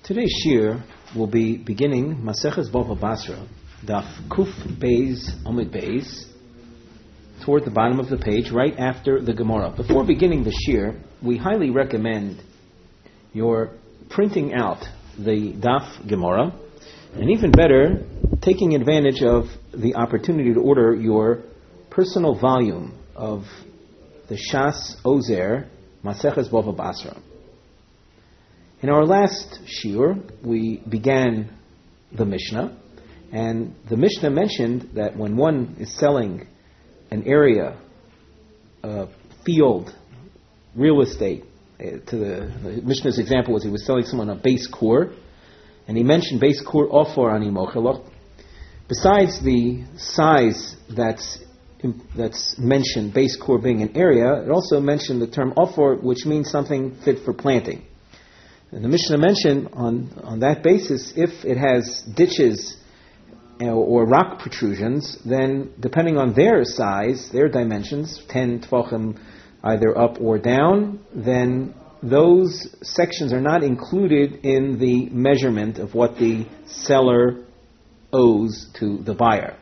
Today's shir will be beginning Maseches Bava Basra, Daf Kuf Beis Amud Beis, toward the bottom of the page, right after the Gemara. Before beginning the shir, we highly recommend your printing out the Daf Gemara, and even better, taking advantage of the opportunity to order your personal volume of the Shas Ozer Maseches Bava Basra. In our last shiur, we began the Mishnah, and the Mishnah mentioned that when one is selling an area, a field, real estate, the Mishnah's example was he was selling someone a base core, and he mentioned base core ofor ani mocheloch. Besides the size that's mentioned, base core being an area, it also mentioned the term ofor, which means something fit for planting. And the Mishnah mentioned on that basis, if it has ditches or rock protrusions, then depending on their size, their dimensions, 10 tvachim either up or down, then those sections are not included in the measurement of what the seller owes to the buyer.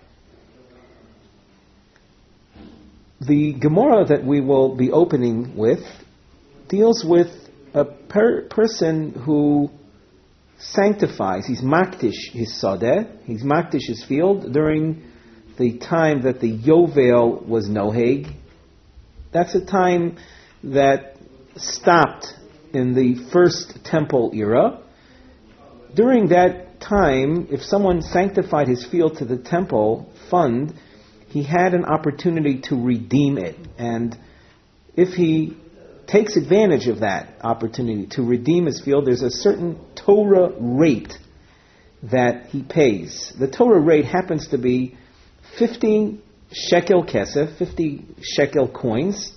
The Gemara that we will be opening with deals with a person who sanctifies, he's makdish his sadeh, he's makdish his field during the time that the Yovel was noheg. That's a time that stopped in the first temple era. During that time, if someone sanctified his field to the temple fund, he had an opportunity to redeem it. And if he takes advantage of that opportunity to redeem his field, there's a certain Torah rate that he pays. The Torah rate happens to be 50 shekel kesef, 50 shekel coins,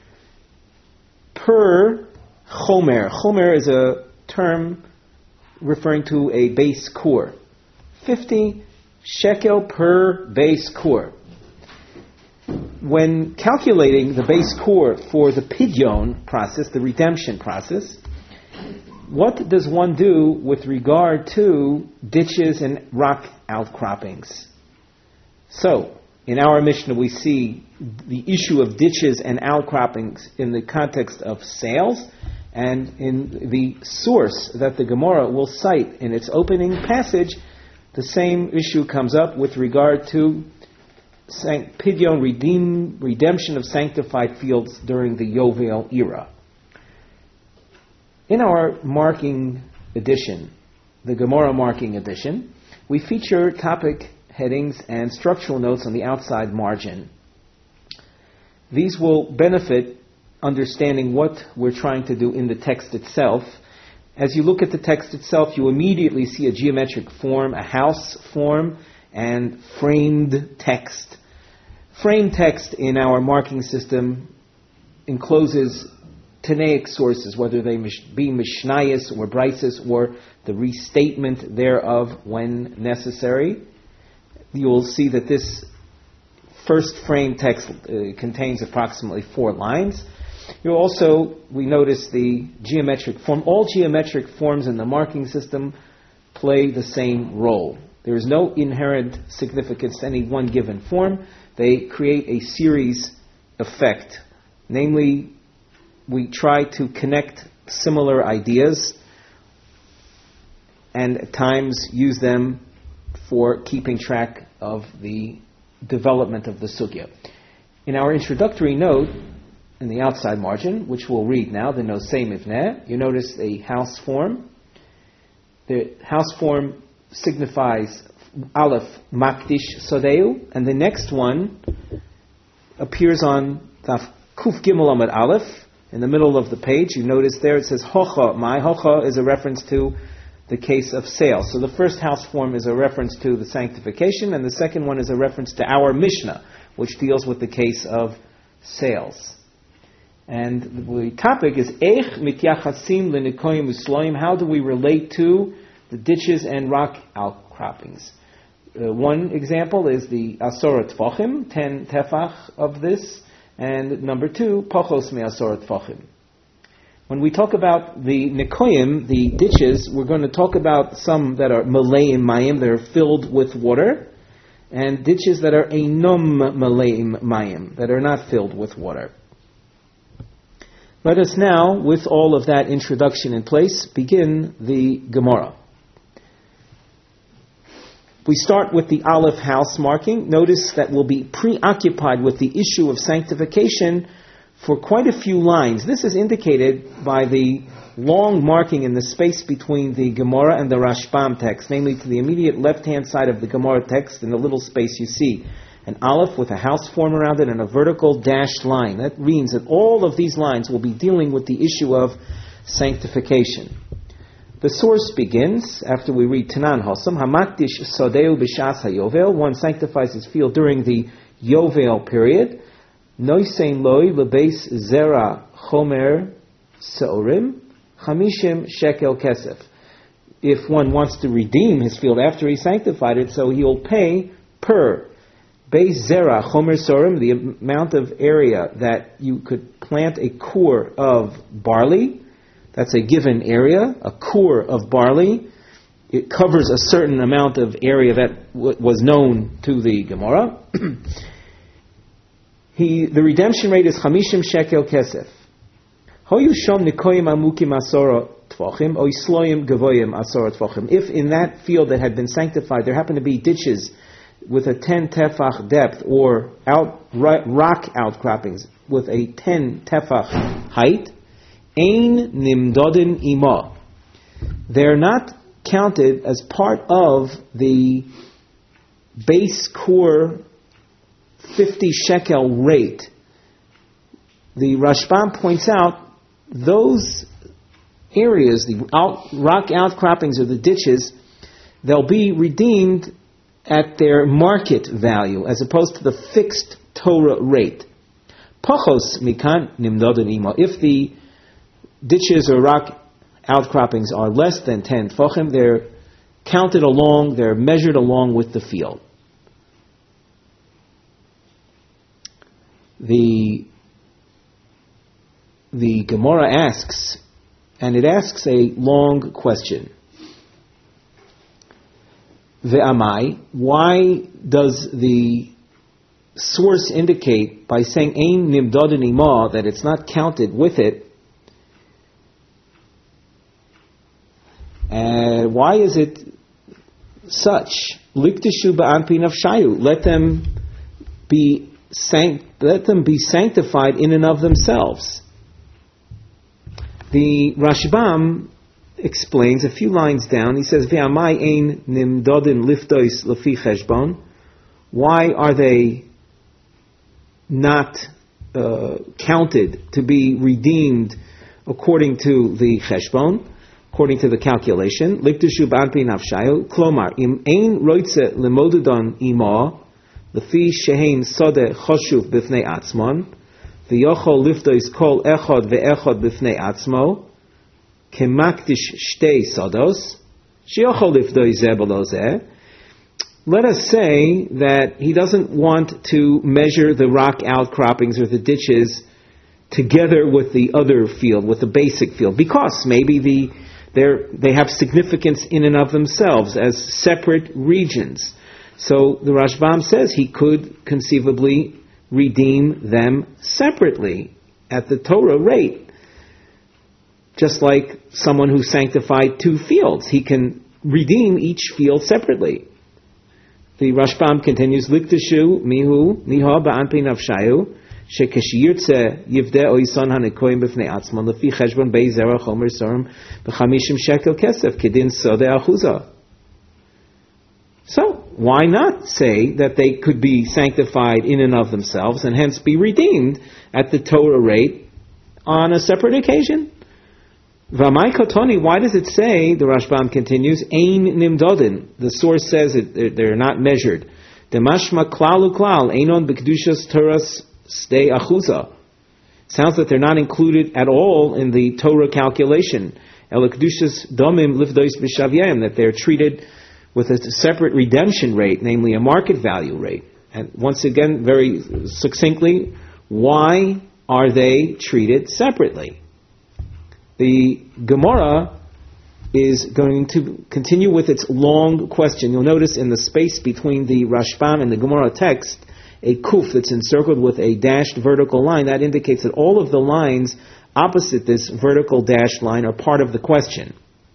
per chomer. Chomer is a term referring to a base core. 50 shekel per base core. When calculating the base core for the pidyon process, the redemption process, what does one do with regard to ditches and rock outcroppings? So, in our Mishnah we see the issue of ditches and outcroppings in the context of sales, and in the source that the Gemara will cite in its opening passage, the same issue comes up with regard to pidyon, redemption of sanctified fields during the Yovel era. In our marking edition, the Gemara marking edition, we feature topic headings and structural notes on the outside margin. These will benefit understanding what we're trying to do in the text itself. As you look at the text itself, you immediately see a geometric form, a house form, and framed text. Framed text in our marking system encloses Tanaic sources, whether they be Mishnayos or Brises or the restatement thereof when necessary. You will see that this first frame text contains approximately 4 lines. We notice the geometric form. All geometric forms in the marking system play the same role. There is no inherent significance to any one given form. They create a series effect. Namely, we try to connect similar ideas and at times use them for keeping track of the development of the sugya. In our introductory note, in the outside margin, which we'll read now, the Nosei Mivneh, you notice a house form. The house form signifies Aleph Makdish Sodeu, and the next one appears on Taf Kuf Gimel Amud Aleph, in the middle of the page. You notice there it says Hocha. My Hocha is a reference to the case of sale. So the first house form is a reference to the sanctification, and the second one is a reference to our Mishnah, which deals with the case of sales. And the topic is Eich mityachasim lenikoyim usloim. How do we relate to the ditches and rock outcroppings? One example is the Asora Tfachim, 10 tefach of this, and number 2, Pachos me Asora Tfachim. When we talk about the Nikoyim, the ditches, we're going to talk about some that are Maleim Mayim, that are filled with water, and ditches that are Einom Maleim Mayim, that are not filled with water. Let us now, with all of that introduction in place, begin the Gemara. We start with the Aleph house marking. Notice that we'll be preoccupied with the issue of sanctification for quite a few lines. This is indicated by the long marking in the space between the Gemara and the Rashbam text, namely to the immediate left-hand side of the Gemara text, in the little space you see an aleph with a house form around it and a vertical dashed line. That means that all of these lines will be dealing with the issue of sanctification. The source begins after we read Tanan Hosam, Hamakdish Sodeu B'Shas HaYovel, one sanctifies his field during the Yovel period. Noisein Loi Lebeis Zera Chomer Seorim, Chamishim Shekel Kesef. If one wants to redeem his field after he sanctified it, so he'll pay per Beis Zera Chomer Seorim, the amount of area that you could plant a kur of barley. That's a given area, a kur of barley. It covers a certain amount of area that was known to the Gemara. The redemption rate is 50 shekel kesef. If in that field that had been sanctified there happened to be ditches with a 10 tefach depth or rock outcroppings with a 10 tefach height, ein nimdodin ima. They're not counted as part of the base core 50 shekel rate. The Rashbam points out those areas, the rock outcroppings or the ditches, they'll be redeemed at their market value as opposed to the fixed Torah rate. Pachos mikan nimdodin ima. If the ditches or rock outcroppings are less than 10 tfachim, they're counted along, they're measured along with the field. The Gemara asks, and it asks a long question. Ve'amai, why does the source indicate by saying ein nimdodin ima that it's not counted with it? Why is it such? Liktishu ba'anpi nafshayu. Let them be sanctified in and of themselves. The Rashbam explains a few lines down. He says, "Ve'amai ein nimdodin liftois lefi cheshbon." Why are they not counted to be redeemed according to the cheshbon? According to the calculation, liktushu b'anpi nafshayu, klomar im ein roitze lemodudon ima, lefi shehein sode choshuv b'fnei atzmon, v'yochol liftois kol echad ve'echad b'fnei atzmo, kemakdish shtei sodos, sheyochol liftois zeh below zeh. Let us say that he doesn't want to measure the rock outcroppings or the ditches together with the other field, with the basic field, because maybe they have significance in and of themselves as separate regions. So the Rashbam says he could conceivably redeem them separately at the Torah rate. Just like someone who sanctified two fields, he can redeem each field separately. The Rashbam continues, Liktashu mihu niha ba'anpi nafshayu shekeshiyirtze yivde oison hanekoyim b'fnei atzmon lefi cheshbon bei zera chomer sorim b'chamishim shekel kesef kedin sode achuza. So, why not say that they could be sanctified in and of themselves and hence be redeemed at the Torah rate on a separate occasion? V'amai kotoni, why does it say, the Rashbam continues, ein nimdodin? The source says they're not measured. Demashma klal uklal, einon b'kedushas Torah's stay achuza. Sounds that they're not included at all in the Torah calculation. El kedushas domim livdois b'shavyayim, that they're treated with a separate redemption rate, namely a market value rate. And once again, very succinctly, why are they treated separately? the Gemara is going to continue with its long question. You'll notice in the space between the Rashbam and the Gemara text, a kuf that's encircled with a dashed vertical line. That indicates that all of the lines opposite this vertical dashed line are part of the question.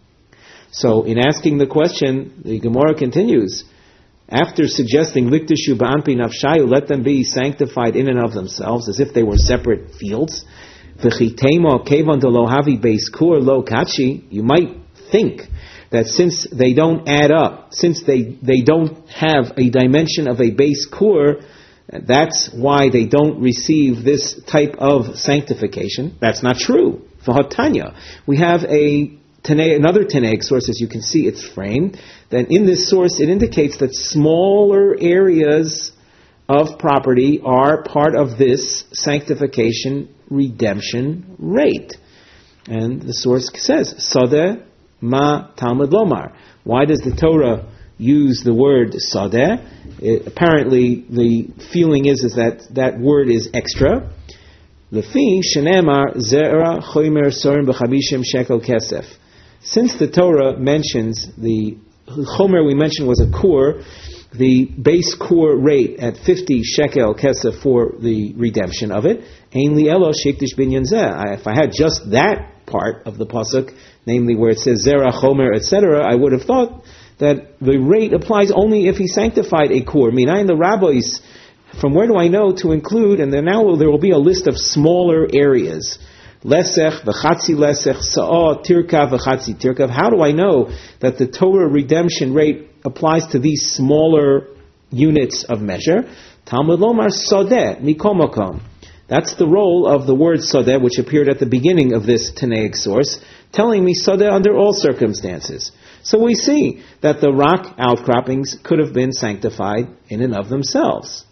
So in asking the question, the Gemara continues, after suggesting likdishu ba'anpi nafshayu, let them be sanctified in and of themselves, as if they were separate fields. V'chitema kevan delo havi beis kur lo kachi. You might think that since they don't add up, since they don't have a dimension of a base kur, that's why they don't receive this type of sanctification. That's not true. V'hatanya, we have another Tanaic source, as you can see it's framed. Then in this source it indicates that smaller areas of property are part of this sanctification redemption rate. And the source says, Sadeh ma Talmud lomar. Why does the Torah use the word Sadeh? Apparently the feeling is that word is extra. Lefi shenemar zera chomer sorim b'chabishim shekel kesef. Since the Torah mentions the chomer we mentioned was a kur, the base kur rate at 50 shekel kesef for the redemption of it, ein li elo shektish binyan zeh. If I had just that part of the pasuk, namely where it says zera chomer etc., I would have thought that the rate applies only if he sanctified a kur. Minayin the rabbis, from where do I know to include, and then now there will be a list of smaller areas. Lesech, v'chatzi lesech, sa'ah, tirkav, v'chatzi tirkav. How do I know that the Torah redemption rate applies to these smaller units of measure? Talmud lomar sodeh, mikomakom. That's the role of the word sodeh, which appeared at the beginning of this Tanaic source, telling me sodeh under all circumstances. So we see that the rock outcroppings could have been sanctified in and of themselves.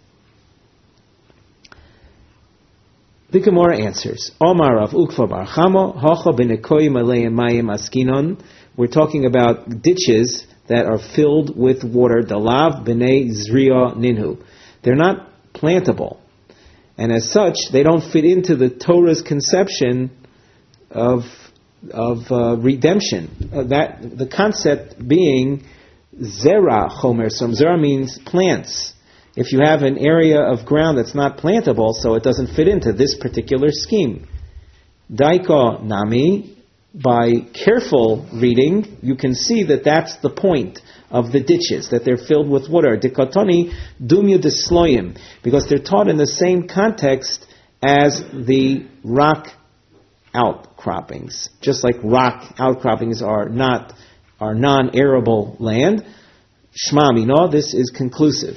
The Gemara answers, Omar Rav Ukva bar Chama, Hacha b'nekoyim aleim mayim askinon. We're talking about ditches that are filled with water, dalav b'nei zriya ninhu. They're not plantable. And as such, they don't fit into the Torah's conception of redemption. The concept being zera chomer. So zera means plants. If you have an area of ground that's not plantable, so it doesn't fit into this particular scheme. Daiko nami, by careful reading, you can see that that's the point of the ditches, that they're filled with water. Dikotoni dumya desloyim, because they're taught in the same context as the rock outcroppings. Just like rock outcroppings are non-arable land, Shma mino, this is conclusive.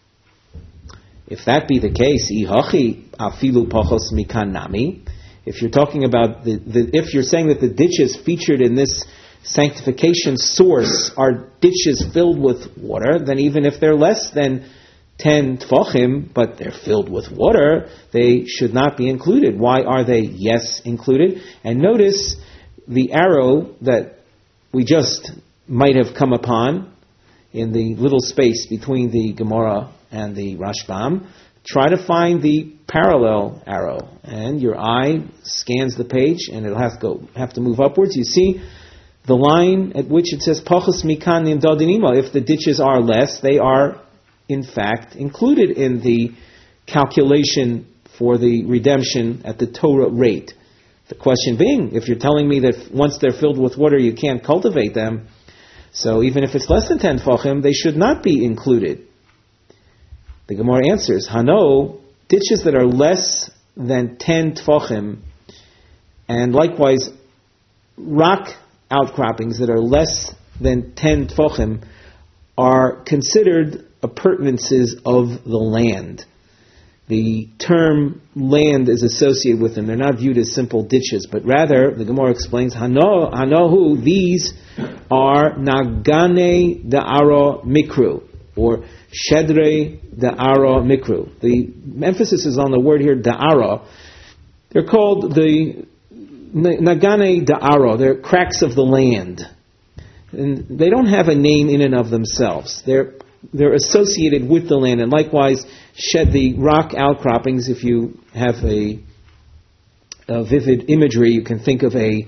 If that be the case, ihachi afilu pachos mikan nami. If you're talking about if you're saying that the ditches featured in this sanctification source are ditches filled with water, then even if they're less than 10 tfachim, but they're filled with water, they should not be included. Why are they, yes, included? And notice the arrow that we just might have come upon in the little space between the Gemara and the Rashbam. Try to find the parallel arrow, and your eye scans the page, and it'll have to move upwards. You see the line at which it says Pachos mikan nimdadinima. If the ditches are less, they are in fact included in the calculation for the redemption at the Torah rate. The question being, if you're telling me that once they're filled with water you can't cultivate them, so even if it's less than 10 tfachim, they should not be included. The Gemara answers, Hano, ditches that are less than 10 tfachim, and likewise rock outcroppings that are less than 10 tfachim, are considered appurtenances of the land. The term land is associated with them. They're not viewed as simple ditches, but rather, the Gemara explains, Hanohu, these are Nagane Da'ara Mikru, or Shedre Da'ara Mikru. The emphasis is on the word here, Da'ara. They're called the Nagane Da'ara. They're cracks of the land. And they don't have a name in and of themselves. They're associated with the land, and likewise, the rock outcroppings. If you have a vivid imagery, you can think of a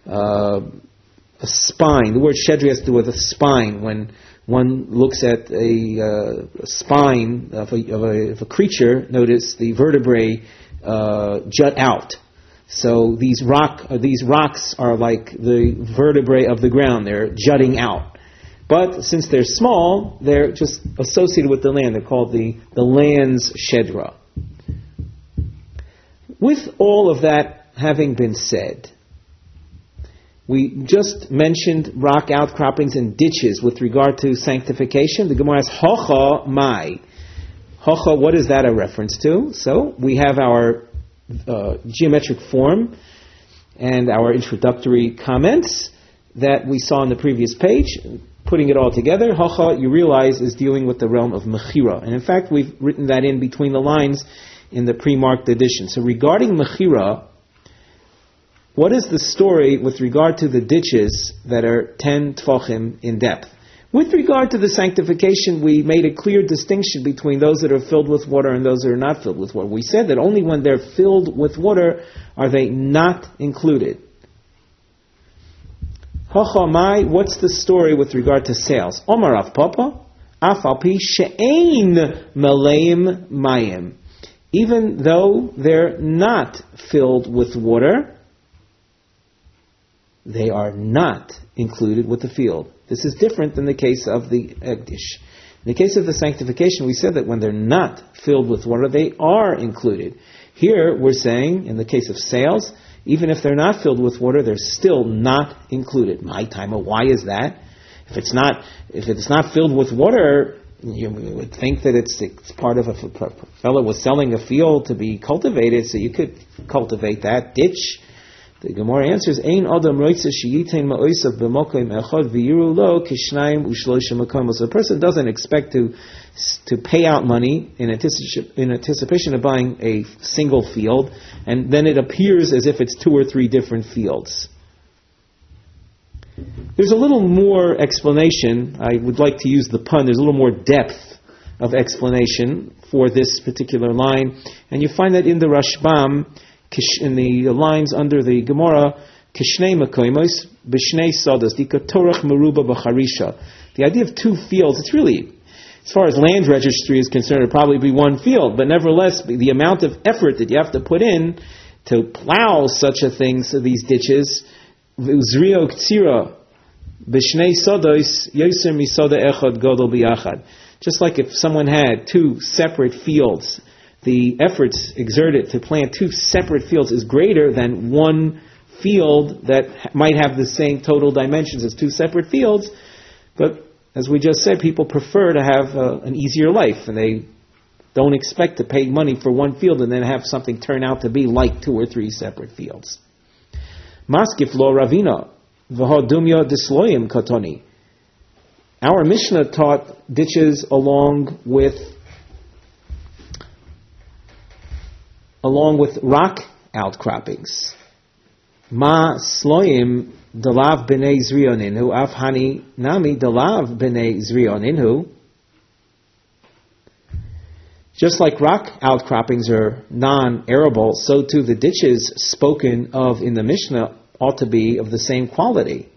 a spine. The word shedri has to do with a spine. When one looks at a spine of a creature, notice the vertebrae jut out. So these rocks are like the vertebrae of the ground. They're jutting out. But since they're small, they're just associated with the land. They're called the land's shedra. With all of that having been said, we just mentioned rock outcroppings and ditches with regard to sanctification. The Gemara has Hocha Mai. Hocha, what is that a reference to? So we have our geometric form and our introductory comments that we saw on the previous page. Putting it all together, Hocha, you realize, is dealing with the realm of Mechira. And in fact, we've written that in between the lines in the pre-marked edition. So regarding Mechira, what is the story with regard to the ditches that are 10 tfachim in depth? With regard to the sanctification, we made a clear distinction between those that are filled with water and those that are not filled with water. We said that only when they're filled with water are they not included. Hachamai, what's the story with regard to sails? Omar Rav Papa, Afalpi she'ein maleim mayim. Even though they're not filled with water, they are not included with the field. This is different than the case of the Ekdish. In the case of the sanctification, we said that when they're not filled with water, they are included. Here, we're saying, in the case of sails, even if they're not filled with water, they're still not included. My time, why is that? If it's not filled with water, you would think that it's part of a fellow was selling a field to be cultivated, so you could cultivate that ditch. The Gemara answers, "Ein adam roitze sheyitain ma'osav b'mokim echad v'yiru lo kishnayim u'shloisha makom." So the person doesn't expect to pay out money in anticipation of buying a single field, and then it appears as if it's 2 or 3 different fields. There's a little more explanation. I would like to use the pun. There's a little more depth of explanation for this particular line, and you find that in the Rashbam, in the lines under the Gemara, Kishnei Makoimos, Bishnei Sodas, Dikatorach Meruba Bacharisha. The idea of 2 fields, it's really, as far as land registry is concerned, it'd probably be 1 field, but nevertheless, the amount of effort that you have to put in to plow such a thing, so these ditches, Uzrio Ktsira, Bishnei Sodos, Yoser Misoda Echad Godol Biyachad. Just like if someone had 2 separate fields, the efforts exerted to plant 2 separate fields is greater than 1 field that might have the same total dimensions as 2 separate fields. But as we just said, people prefer to have an easier life, and they don't expect to pay money for 1 field and then have something turn out to be like 2 or 3 separate fields. Maskif lo ravina v'hodumya disloyim katoni. Our Mishnah taught ditches along with rock outcroppings. Ma sloim dalav b'nei zrioninu, afhani nami dalav b'nei zrioninu. Just like rock outcroppings are non-arable, so too the ditches spoken of in the Mishnah ought to be of the same quality.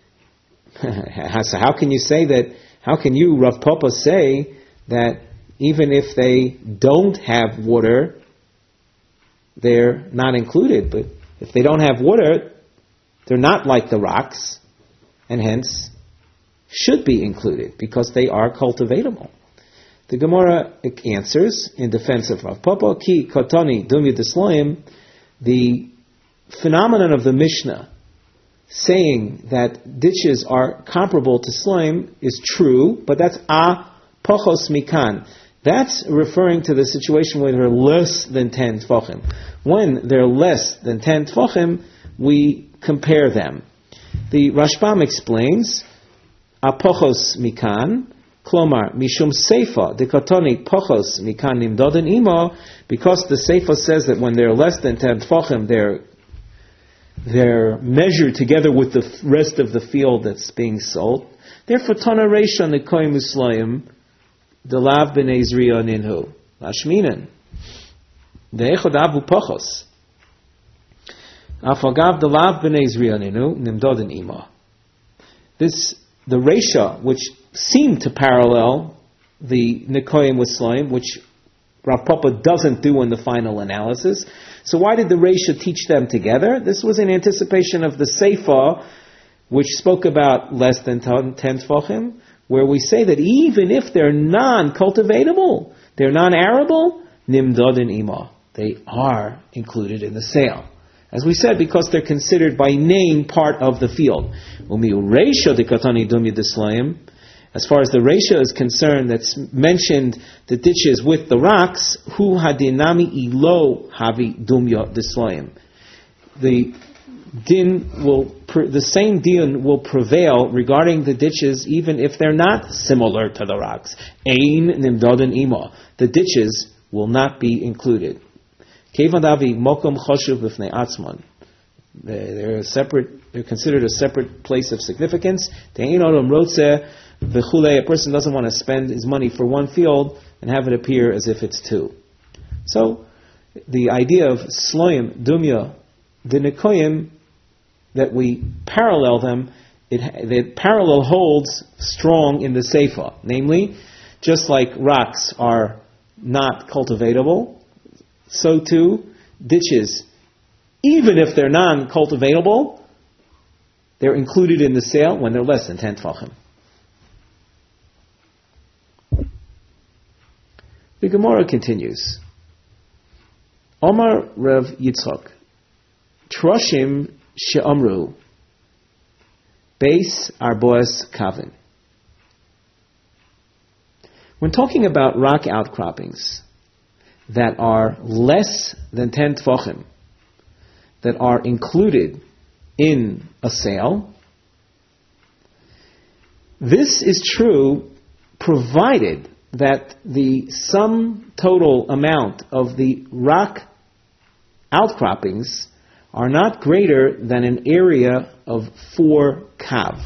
So how can you, Rav Papa, say that even if they don't have water, they're not included? But if they don't have water, they're not like the rocks, and hence should be included because they are cultivatable. The Gemara answers in defense of Rav Papa, Ki Kotoni Dumya Disloim, the phenomenon of the Mishnah saying that ditches are comparable to sloim is true, but that's a pochos mikan. That's referring to the situation where they're less than 10 tfachim. When they're less than 10 tfachim, we compare them. The Rashbam explains, apochos mikan, klomar, mishum seifa, dekatoni pochos mikan nimdoden imo, because the seifa says that when they're less than 10 tfachim, they're measured together with the rest of the field that's being sold. Therefore, tana reisha nekoim uslayim, delav b'nei zriya ninhu, lashminan, de'echad avu pochos. Afagav delav b'nei Zriyaninu nimdodin ima. This, the Reisha, which seemed to parallel the Nikoyim with Sloim, which Rav Papa doesn't do in the final analysis. So why did the Reisha teach them together? This was in anticipation of the Seifa, which spoke about less than 10 Tfachim, where we say that even if they're non-cultivatable, they're non-arable, nimdodin ima, they are included in the sale. As we said, because they're considered by name part of the field. As far as the Reisha is concerned, that's mentioned the ditches with the rocks, hu hadinami ilo havi dumya disloim. The same din will prevail regarding the ditches, even if they're not similar to the rocks. Ein nimdodin ima. The ditches will not be included. Kevandavi mokom choshuv b'fnei atzman. They're separate. They're considered a separate place of significance. Te'ein odom rotzeh v'chulei. A person doesn't want to spend his money for one field and have it appear as if it's two. So, the idea of sloim, dumya, the nikoyim, that we parallel them, the parallel holds strong in the seifa. Namely, just like rocks are not cultivatable, so too ditches, even if they're non-cultivatable, they're included in the sale when they're less than 10 tfachim. The Gemara continues. Omar Rav Yitzchak, Troshim she'amru, Beis Arboas Kavin. When talking about rock outcroppings that are less than 10 tfachim, that are included in a sale, this is true provided that the sum total amount of the rock outcroppings are not greater than an area of 4 kav.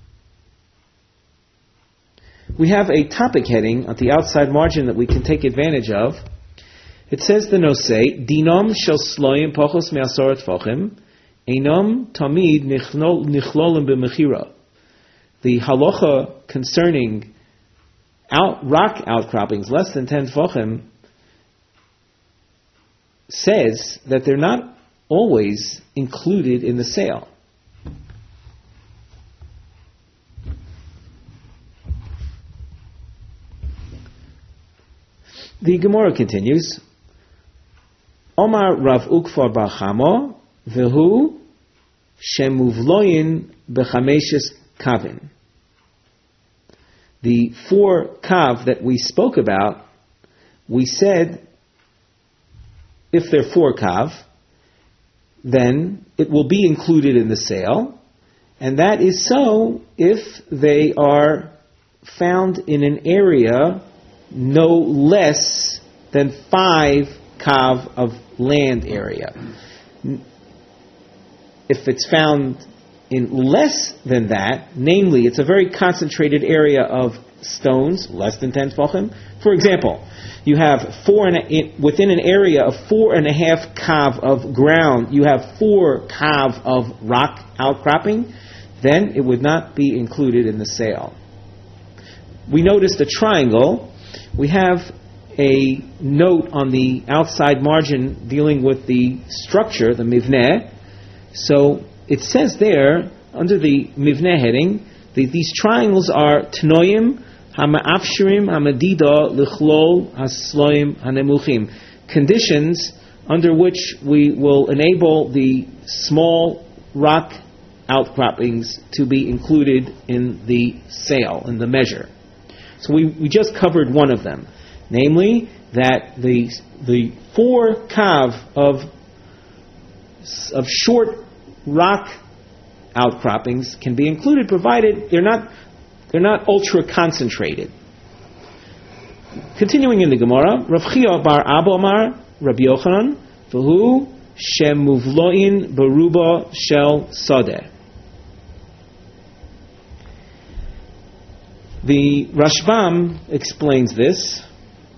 We have a topic heading at the outside margin that we can take advantage of. It says the nosei, Dinom shel sloim pochos me'asor tfachim, einom tamid nichlolim b'mechira. The halacha concerning rock outcroppings less than 10 tfachim says that they're not always included in the sale. The Gemara continues, Omar Rav Ukfar Bar Chama, Vehu Shemuvloyin Bechameshes Kavin. The 4 kav that we spoke about, we said, if they're 4 kav, then it will be included in the sale, and that is so if they are found in an area no less than 5 kav of land area. If it's found in less than that, namely it's a very concentrated area of stones, less than 10 tfachim. For example, you have within an area of 4.5 kav of ground, you have 4 kav of rock outcropping, then it would not be included in the sale. We noticed a triangle. We have a note on the outside margin dealing with the structure, the mivneh. So it says there, under the mivneh heading, these triangles are tnoim, hama'afshirim, hamadida, lichlol, hasloim, hanemuchim. Conditions under which we will enable the small rock outcroppings to be included in the sale, in the measure. So we just covered one of them. Namely, that the 4 kav of short rock outcroppings can be included, provided they're not ultra concentrated. Continuing in the Gemara, Rav Chia bar Abba Amar Rabbi Yochanan v'hu shemuvloin beruba shel sadeh. The Rashbam explains this.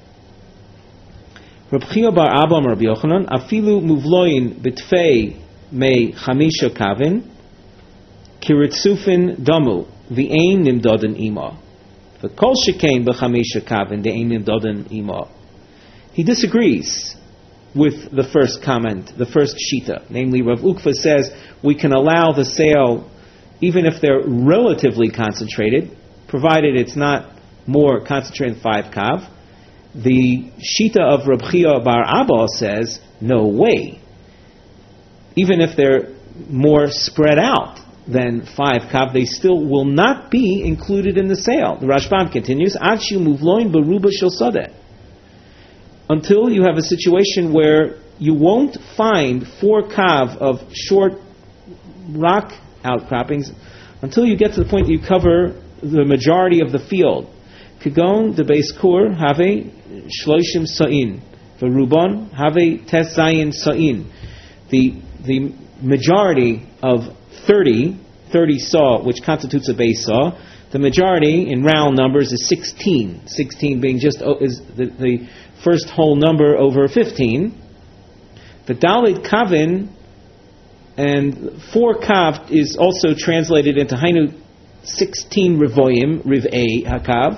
Rav Chia bar Abba Amar Rabbi Yochanan afilu muvloin betfei me chamisha kavin, kiritzufin damu, v'ein nimdoden ima. V'kol shekain b'chamisha kavin, de'ein nimdoden ima. He disagrees with the first comment, the first shita. Namely, Rav Ukva says we can allow the sale even if they're relatively concentrated, provided it's not more concentrated than 5 kav. The shita of Reb Chia bar Abba says, no way. Even if they're more spread out than 5 kav, they still will not be included in the sale. The Rashbam continues, Adshu muvloin beruba shel sadeh. Until you have a situation where you won't find 4 kav of short rock outcroppings until you get to the point that you cover the majority of the field. Kagon de beis kur have shloishim sa'in, v'ruban have tes zayin sa'in. The majority of 30 saw, which constitutes a beis saw, the majority in round numbers is 16. 16 being just is the first whole number over 15. The Dalit Kavin and 4 kav is also translated into Hainu 16 rivoyim, riv'ei hakav.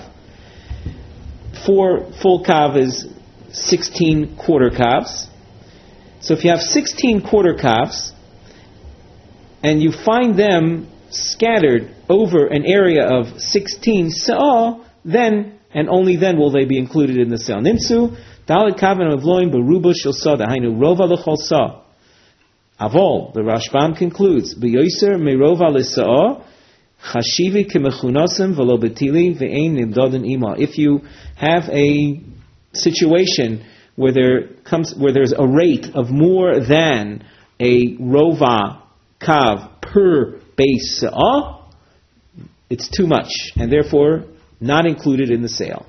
4 full kav is 16 quarter kavs. So if you have 16 quarter kavs and you find them scattered over an area of 16 sa'ah, then and only then will they be included in the sale. Nimsu, Dalit Kavin of Loim Beruba Shel Sada, Hainu Rova L'chol Sa. Avol, the Rashbam concludes, B'yoser Merova L'Sa'ah, Chashivi Kemechunasim V'lo Betili V'ein Nibdoden Ima. If you have a situation where there's a rate of more than a Rova Kav per base Sa'ah, it's too much, and therefore not included in the sale.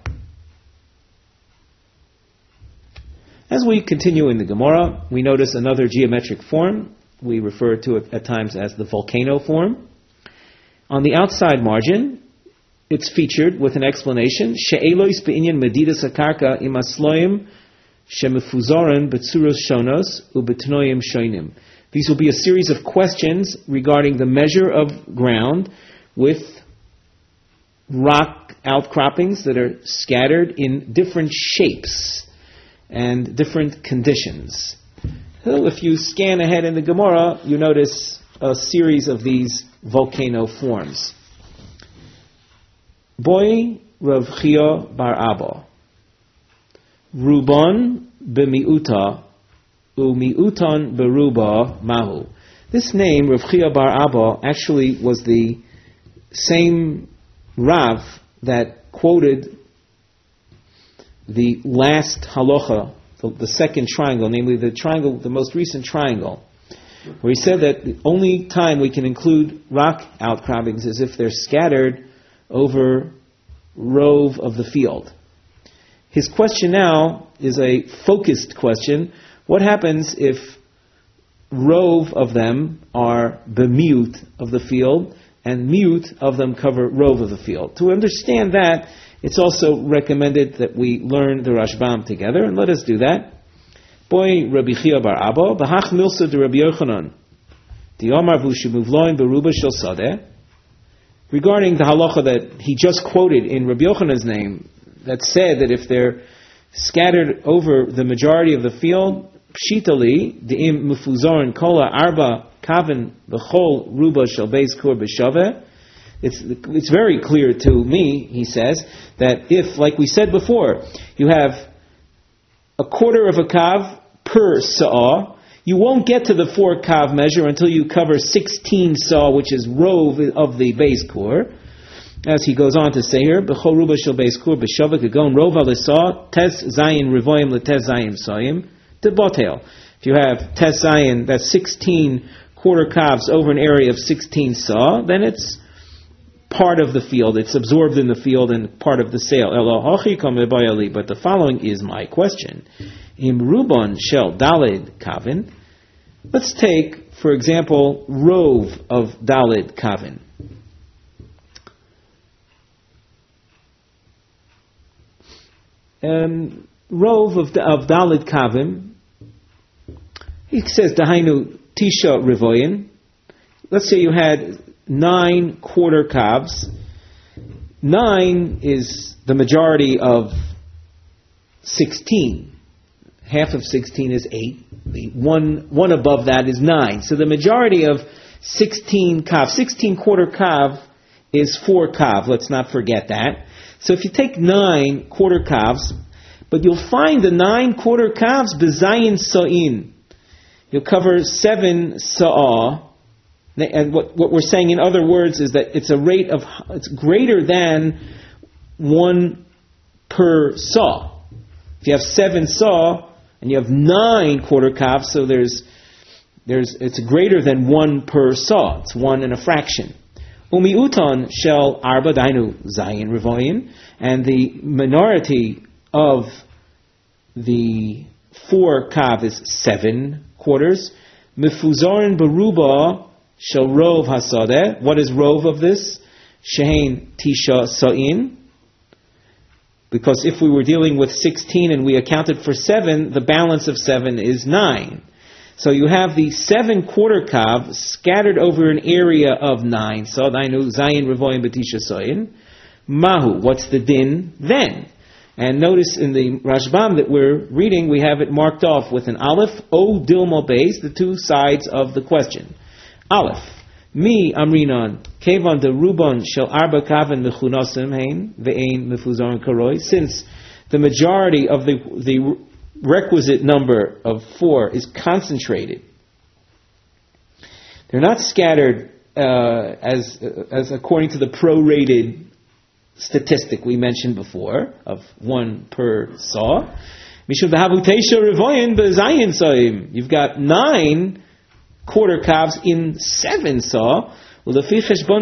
As we continue in the Gemara, we notice another geometric form. We refer to it at times as the volcano form. On the outside margin, it's featured with an explanation. She'elois be'inyan medidas hakarka imasloim shemefuzoren betzuros shonos ubetnoim shoinim. These will be a series of questions regarding the measure of ground with rock outcroppings that are scattered in different shapes and different conditions. So if you scan ahead in the Gemara, you notice a series of these volcano forms. Boy Rav Chia bar Abba, Ruban b'miuta u'miutan beruba mahu. This name, Rav Chia bar Abba, actually was the same Rav that quoted the last halacha, the second triangle, namely the triangle, the most recent triangle, where he said that the only time we can include rock outcroppings is if they're scattered over rove of the field. His question now is a focused question. What happens if rove of them are bemiut of the field and miut of them cover rove of the field? To understand that, it's also recommended that we learn the Rashbam together, and let us do that. Boy Rabbi Chia bar Abba, b'hach milsa de Rabbi Yochanan, the Omar v'shemuvloin beruba shel sadeh. Regarding the halacha that he just quoted in Rabbi Yochanan's name, that said that if they're scattered over the majority of the field, pshitali de'im mufuzorin kola arba kavin b'chol ruba shel beis kur b'shaveh. It's very clear to me, he says, that if, like we said before, you have a quarter of a kav per sa'ah, you won't get to the 4 kav measure until you cover 16 sa'ah, which is rove of the beis kur. As he goes on to say here, b'chol ruba shel beis kur b'shaveh kagon rova l'sa'ah tes zayin rivoyim l'tes zayin sa'im debatel. If you have tes zayin, that's 16 quarter kavs over an area of 16 sa'ah, then it's part of the field. It's absorbed in the field and part of the sale. But the following is my question. Im ruban shel dalid kavin. Let's take, for example, rove of dalid kavin. Rove of dalid kavim. He says, Dahainu tisha rivoyin. Let's say you had 9 quarter kavs. 9 is the majority of 16. Half of 16 is 8. One above that is 9. So the majority of 16 kav, 16 quarter kav is 4 kav. Let's not forget that. So if you take 9 quarter kavs, but you'll find the 9 quarter kavs bezayin sa'in. You'll cover 7 sa'ah. And what we're saying in other words is that it's a rate of, it's greater than 1 per saw. If you have 7 saw and you have 9 quarter kavs, so it's greater than 1 per saw. It's 1 and a fraction. Umiuton shel arba dainu zayin revoyin, and the minority of the 4 kav is 7 quarters. Mifuzorin beruba shel rov hasadeh. What is rov of this? Shehein tisha sa'in. Because if we were dealing with 16 and we accounted for 7, the balance of 7 is 9. So you have the 7 quarter kav scattered over an area of 9. So dainu zayin revoyin betisha soyin. Mahu, what's the din then? And notice in the Rashbam that we're reading, we have it marked off with an aleph, o dilma beis, the 2 sides of the question. Aleph, mi amrinon, kevan de ruban shel arba kaven mechunosim hein, ve'ein mefuzorin karoi, since the majority of the requisite number of 4 is concentrated. They're not scattered as according to the prorated statistic we mentioned before of 1 per saw. You've got 9 quarter calves in 7 saw. According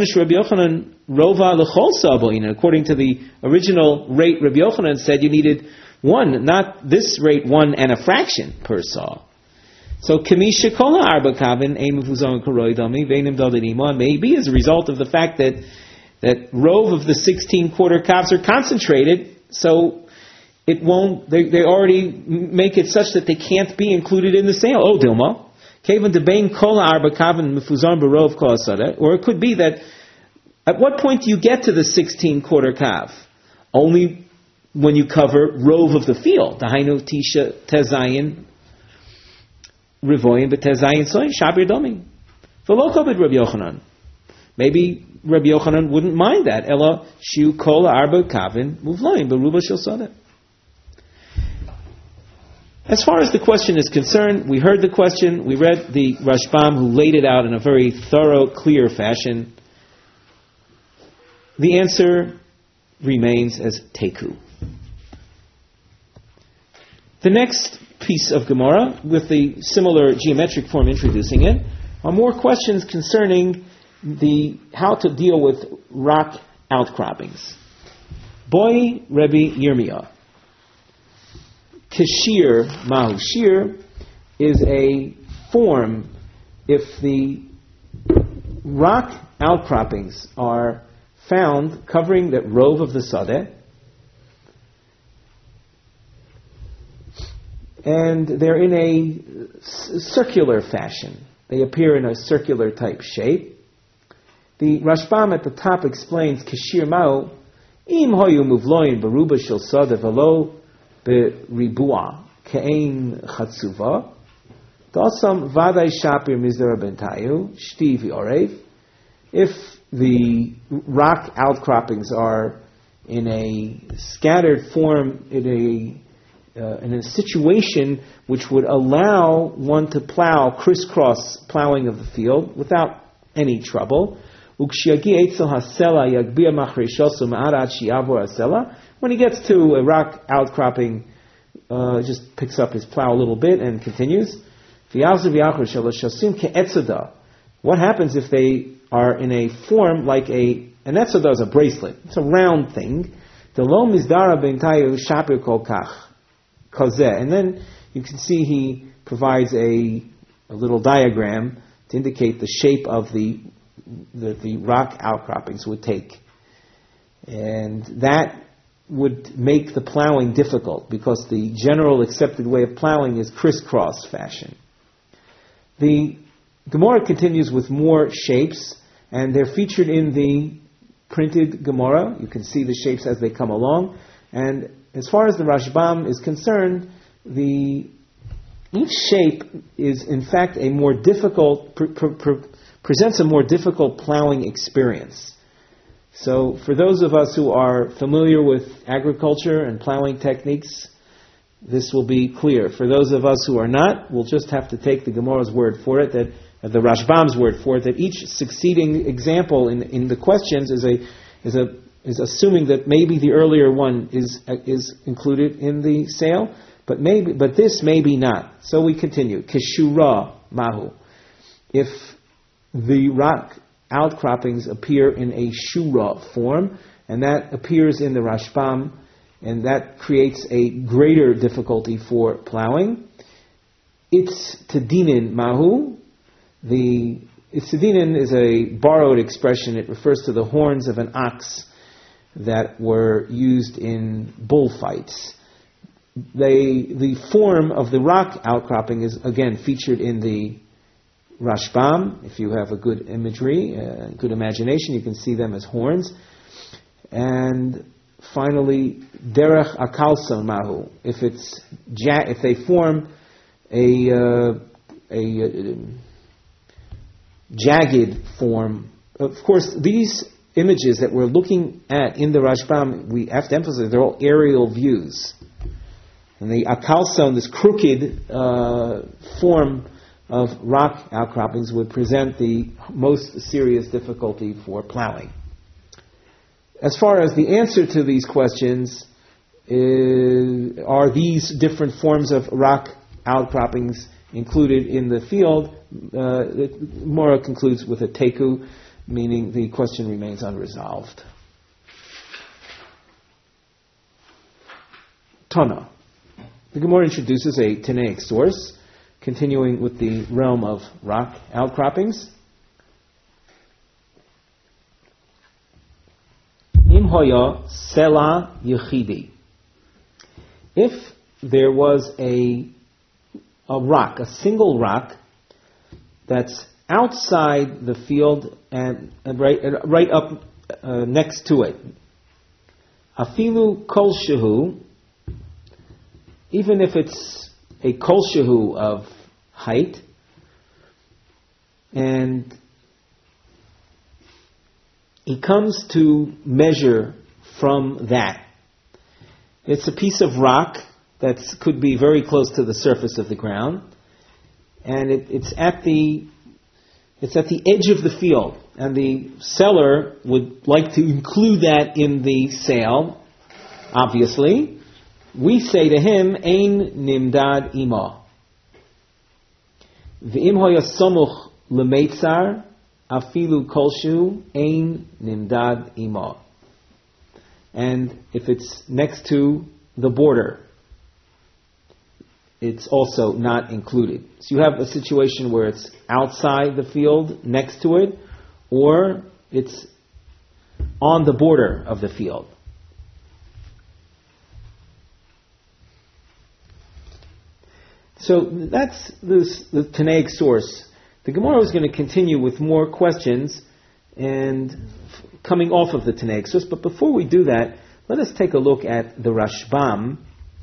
to the original rate, Rabbi Yochanan said you needed 1, not this rate, 1 and a fraction per saw. So maybe as a result of the fact that rove of the 16 quarter calves are concentrated, so it won't. They already make it such that they can't be included in the sale. Oh, Dilma. Or it could be that at what point do you get to the 16 quarter calf? Only when you cover rove of the field. Dahainu tisha tezayin rivoyin b'tezayin soyin shabir doming. V'lo kobed Rabbi Yochanan. Maybe Rabbi Yochanan wouldn't mind that. Ella shiu kol arba kavin muvloyin b'ruba shel sadeh. As far as the question is concerned, we heard the question, we read the Rashbam who laid it out in a very thorough, clear fashion. The answer remains as teku. The next piece of Gemara, with the similar geometric form introducing it, are more questions concerning how to deal with rock outcroppings. Boy Rebbe Yirmiyah. Kashir Mahu. Shir is a form if the rock outcroppings are found covering the rove of the sadeh, and they're in a circular fashion. They appear in a circular type shape. The Rashbam at the top explains Kashir Mahu im hoyu muvloin baruba shel sadeh velo beribua kein chatzuva dasam vaday shapir mizdara bentayu shti v'orev. If the rock outcroppings are in a scattered form, in a situation which would allow one to plow crisscross plowing of the field without any trouble. When he gets to a rock outcropping, just picks up his plow a little bit and continues. What happens if they are in a form like an etzadah is a bracelet? It's a round thing. And then you can see he provides a little diagram to indicate the shape of the rock outcroppings would take. And that would make the plowing difficult because the general accepted way of plowing is crisscross fashion. The Gemara continues with more shapes, and they're featured in the printed Gemara. You can see the shapes as they come along. And as far as the Rashbam is concerned, each shape is in fact a more difficult, presents a more difficult plowing experience. So for those of us who are familiar with agriculture and plowing techniques, this will be clear. For those of us who are not, we'll just have to take the Gemara's word for it, that the Rashbam's word for it, that each succeeding example in the questions is assuming that maybe the earlier one is included in the sale, but this maybe not. So we continue. Keshura mahu. If the rock outcroppings appear in a shura form, and that appears in the Rashbam, and that creates a greater difficulty for plowing. It's tadinin mahu. The Itzadinin is a borrowed expression. It refers to the horns of an ox that were used in bullfights. The form of the rock outcropping is again featured in the Rashbam. If you have a good imagery, good imagination, you can see them as horns. And finally, derech akalson mahu. If they form a jagged form. Of course, these images that we're looking at in the Rashbam, we have to emphasize, they're all aerial views. And the akalson, this crooked form of rock outcroppings, would present the most serious difficulty for plowing. As far as the answer to these questions, are these different forms of rock outcroppings included in the field? Mora concludes with a teku, meaning the question remains unresolved. Tana. The Gemara introduces a Tanaic source, continuing with the realm of rock outcroppings. Im hoya sela yechidi. If there was a rock, a single rock, that's outside the field and right up next to it, afilu kol shehu, even if it's a kol shehu of height, and he comes to measure from that. It's a piece of rock that could be very close to the surface of the ground, and it's at the edge of the field, and the seller would like to include that in the sale. Obviously, we say to him, "Ein nimdad ima." V'im hoya somuch lemeitzar afilu kolshu ein nimdad ima. And if it's next to the border, it's also not included. So you have a situation where it's outside the field, next to it, or it's on the border of the field. So that's the Tanaic source. The Gemara is going to continue with more questions and coming off of the Tanaic source. But before we do that, let us take a look at the Rashbam.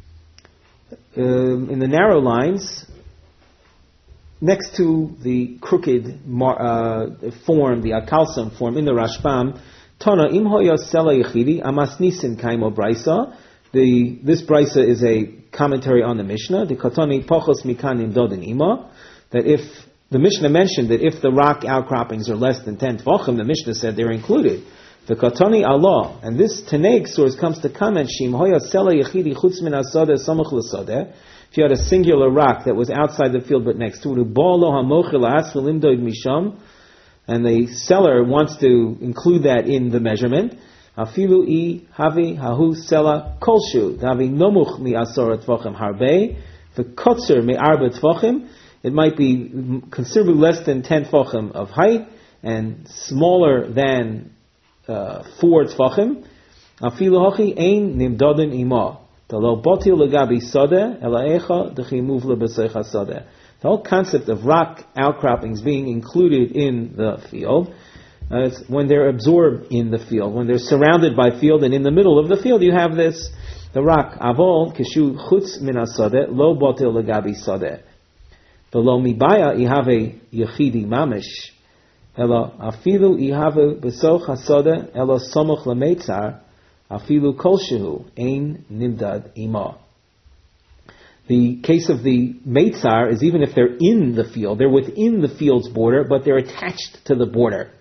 In the narrow lines, next to the crooked form, the akalson form in the Rashbam, Tana im hoya sela yechidi amasnisin kaimo brisa. This brisa is a commentary on the Mishnah. The katani pochos mikanim dodin ima. That if the Mishnah mentioned that if the rock outcroppings are less than 10 tvachim, the Mishnah said they're included. The katani Allah, and this Tanaic source comes to comment, Shim hoya sela yechidi chutz min asodeh samuch l'sodeh. If you had a singular rock that was outside the field but next to it, ba'alo hamochel asfel imdoid misham, and the seller wants to include that in the measurement. Afilu I havi hahu sela kolshu davi nomuch mi asor tvachim harbe v'kotzer mi arba tvachim. It might be considerably less than 10 tvachim of height and smaller than 4 tvachim. Afilu hachi ein nimdodin ima. The The whole concept of rock outcroppings being included in the field, it's when they're absorbed in the field, when they're surrounded by field, and in the middle of the field you have this, the rock. Avol kishu chutz min hasadeh lo botel legabi sadeh. V'lo mibaya ihave yechidi mamish. Elo afilu ihave besoch hasadeh elo somoch lemeitzar afilu kolshehu ein nimdad ima. The case of the meitzar is even if they're in the field, they're within the field's border, but they're attached to the border.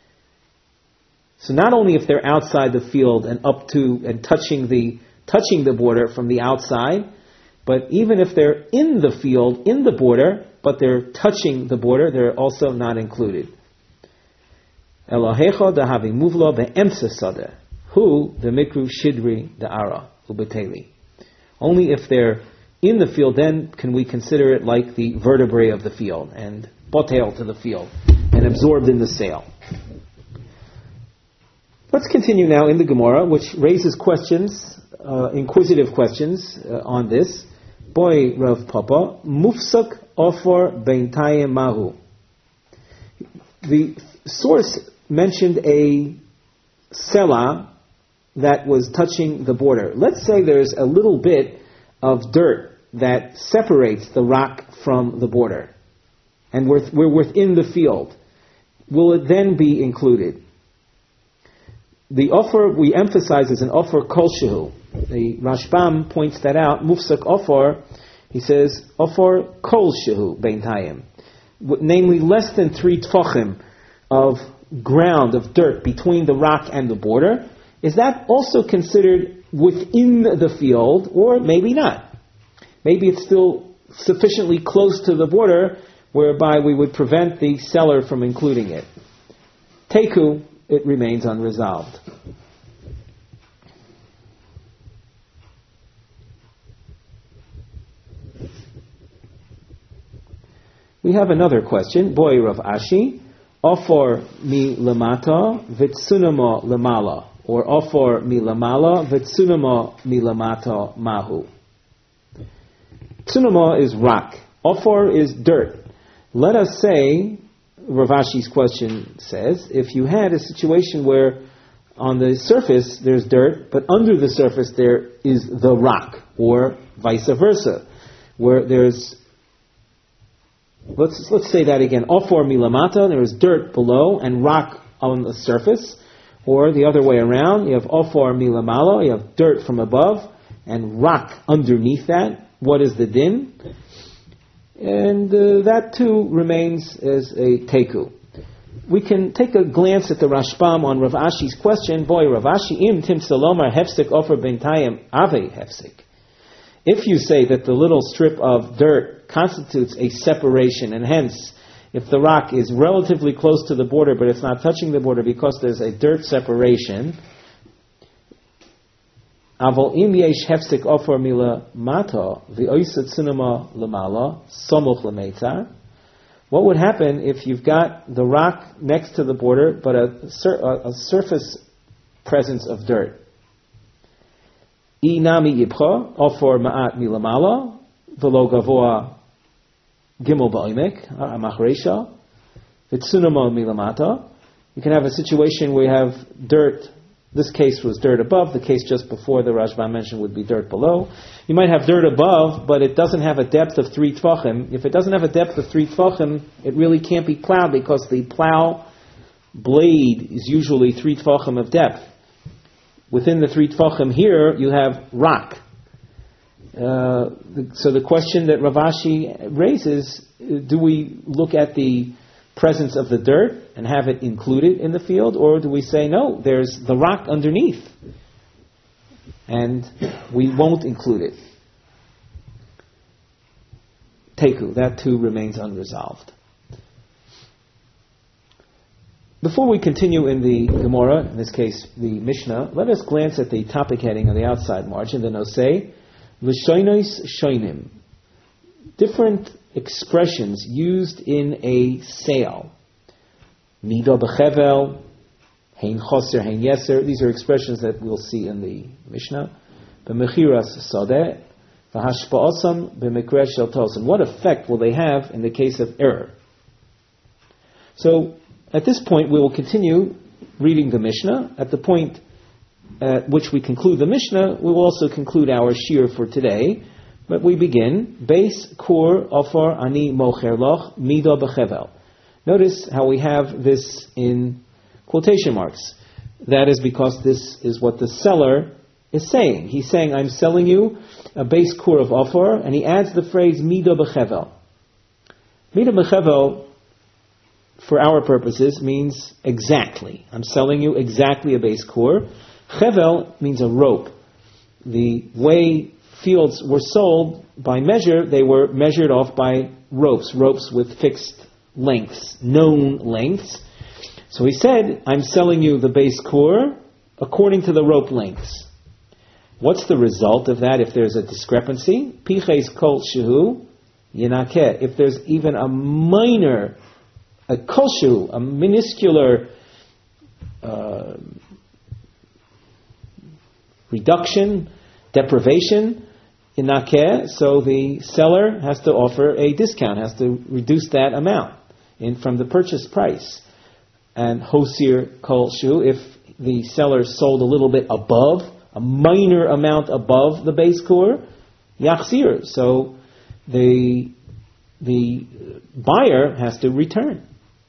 So not only if they're outside the field and up to and touching the border from the outside, but even if they're in the field, in the border, but they're touching the border, they're also not included. Elohecha dahavi muvla be'emsa sadeh, hu the mikru shidri da'ara ubeteli. Only if they're in the field, then can we consider it like the vertebrae of the field and botel to the field and absorbed in the sail. Let's continue now in the Gemara, which raises questions, inquisitive questions on this. Boy Rav Papa, mufsak ofor beintayim mahu. The source mentioned a sela that was touching the border. Let's say there's a little bit of dirt that separates the rock from the border, and we're within the field. Will it then be included? The offer we emphasize is an offer kolshehu. The Rashbam points that out. Mufsak offer, he says, offer kolshehu beintayim. Namely, less than 3 tfachim of ground, of dirt, between the rock and the border. Is that also considered within the field, or maybe not? Maybe it's still sufficiently close to the border, whereby we would prevent the seller from including it. Teku, it remains unresolved. We have another question. Boy Rav Ashi, ofor mi lamata vitsunama lamala, or ofor mi lamala vitsunama mi lamata mahu. Tsunama is rock. Ofor is dirt. Let us say, Rav Ashi's question says, if you had a situation where on the surface there's dirt, but under the surface there is the rock, or vice versa, where there's, let's say that again, ofor milamata, there is dirt below and rock on the surface, or the other way around, you have ofor milamala, you have dirt from above and rock underneath that. What is the din? And that too remains as a teku. We can take a glance at the Rashbam on Rav Ashi's question. Boy, Rav Ashi, im tim salomar hefsek offer bentayim ave hefsek. If you say that the little strip of dirt constitutes a separation, and hence, if the rock is relatively close to the border, but it's not touching the border because there's a dirt separation, Avol im yesh hefsek offer mila mata v'oisat cinema lamala somuch lemeitzar. What would happen if you've got the rock next to the border, but a surface presence of dirt? Inami yibcha offer ma'at milamala v'lo gavoa gimel ba'imek amachresha v'tsunama milamata. You can have a situation where you have dirt. This case was dirt above. The case just before the Rashbam mentioned would be dirt below. You might have dirt above, but it doesn't have a depth of 3 tfachim. If it doesn't have a depth of 3 tfachim, it really can't be plowed because the plow blade is usually 3 tfachim of depth. Within the 3 tfachim here, you have rock. So the question that Rav Ashi raises, do we look at the presence of the dirt and have it included in the field, or do we say no, there's the rock underneath and we won't include it? Teku, that too remains unresolved. Before we continue in the Gemara, in this case the Mishnah, let us glance at the topic heading on the outside margin, the Nosei, L'shoinos shoinim. Different expressions used in a sale. Nida b'chevel, hein choser, hein yeser. These are expressions that we'll see in the Mishnah. B'mechiras sadeh, V'hashpa'osam b'mikra shel tosim. What effect will they have in the case of error? So, at this point, we will continue reading the Mishnah. At the point at which we conclude the Mishnah, we will also conclude our shiur for today. But we begin, Beis kur ofar ani mocher loch mido b'chevel. Notice how we have this in quotation marks. That is because this is what the seller is saying. He's saying, I'm selling you a base kur of offer, and he adds the phrase mido b'chevel. Mido b'chevel, for our purposes, means exactly. I'm selling you exactly a base kur. Chevel means a rope. The way fields were sold by measure, they were measured off by ropes with fixed lengths, known lengths. So he said, I'm selling you the base kur according to the rope lengths. What's the result of that if there's a discrepancy? Piches kol shehu yenakeh. If there's even a minor, a kol shehu, a minuscular reduction, deprivation, yenakeh, so the seller has to offer a discount, has to reduce that amount from the purchase price. And hosir kol shehu, if the seller sold a little bit above, a minor amount above the base kur, yachzir. So the buyer has to return.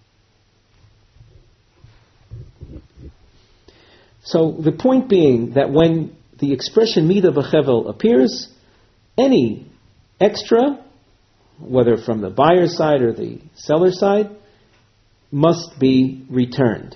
So the point being that when the expression midah b'chevel appears, any extra, whether from the buyer's side or the seller's side, must be returned.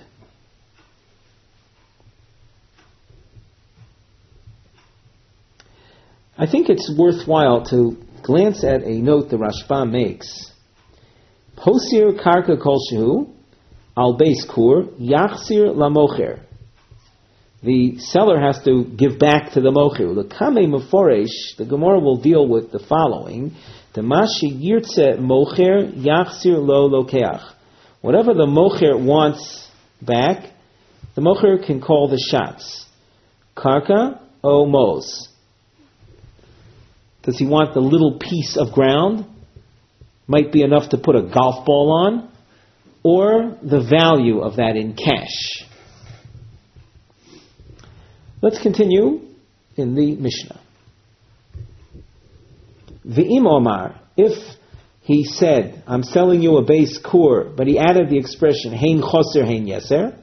I think it's worthwhile to glance at a note the Rashba makes. Posir karka kol shehu al beis kur yachzir lamocher. The seller has to give back to the mocher. The kamei meforesh, the Gemara will deal with the following: the mashi yirtze mocher yachzir lo lokeach. Whatever the mocher wants back, the mocher can call the shots. Karka o mos. Does he want the little piece of ground? Might be enough to put a golf ball on. Or the value of that in cash. Let's continue in the Mishnah. V'im omar, if he said, I'm selling you a base kur, but he added the expression, hein choser, hein yeser.